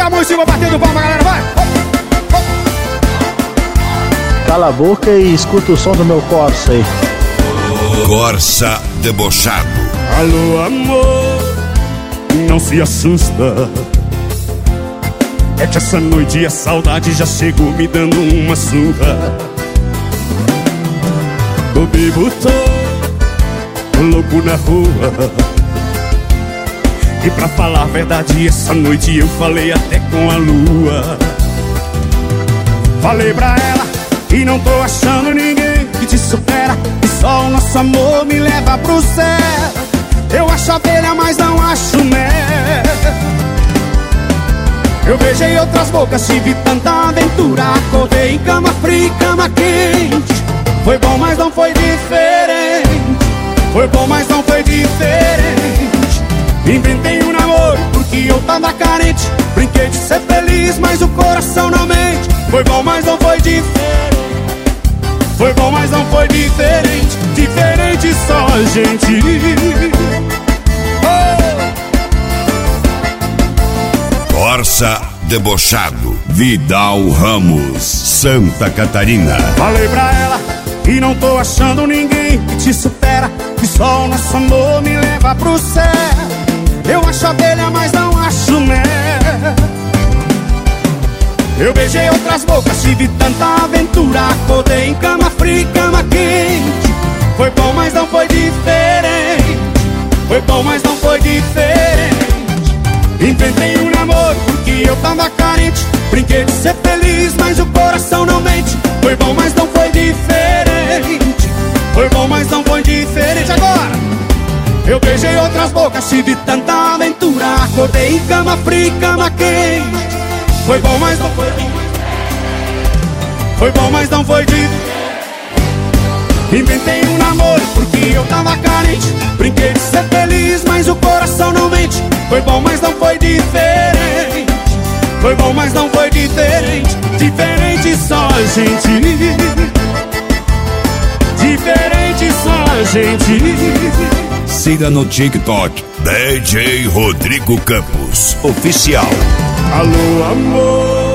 a mão em cima, batendo palma, galera, vai! Cala a boca e escuta o som do meu Corsa aí. Corsa debochado. Alô, amor, não se assusta. É que essa noite a saudade já chegou me dando uma surra. Tô bebo, tô louco na rua. E pra falar a verdade, essa noite eu falei até com a lua. Falei pra ela que não tô achando ninguém que te supera, que só o nosso amor me leva pro céu. Eu acho abelha, mas não acho mel. Eu beijei outras bocas, tive tanta aventura. Acordei em cama fria, cama quente. Foi bom, mas não foi diferente. Foi bom, mas não foi diferente. Inventei um namoro porque eu tava carente. Brinquei de ser feliz, mas o coração não mente. Foi bom, mas não foi diferente. Foi bom, mas não foi diferente. Diferente só a gente. Corsa debochado. Vidal Ramos, Santa Catarina. Falei pra ela que não tô achando ninguém que te supera, que só o nosso amor me leva pro céu. Eu acho abelha, mas não acho mel. Eu beijei outras bocas, tive tanta aventura. Acordei em cama fria, cama quente. Foi bom, mas não foi diferente. Foi bom, mas não foi diferente. Inventei um namoro porque eu tava carente. Brinquei de ser feliz, mas o coração não mente. Foi bom, mas não foi diferente. Foi bom, mas não foi diferente. Agora! Eu beijei outras bocas, tive tanta aventura. Acordei em cama fria, cama quente. Foi bom, mas não foi diferente. Foi bom, mas não foi diferente. Inventei um namoro porque eu tava carente. Brinquei de ser feliz, mas o coração não mente. Foi bom, mas não foi diferente. Foi bom, mas não foi diferente. Diferente só a gente. Diferente só a gente. Siga no TikTok DJ Rodrigo Campos Oficial. Alô, amor,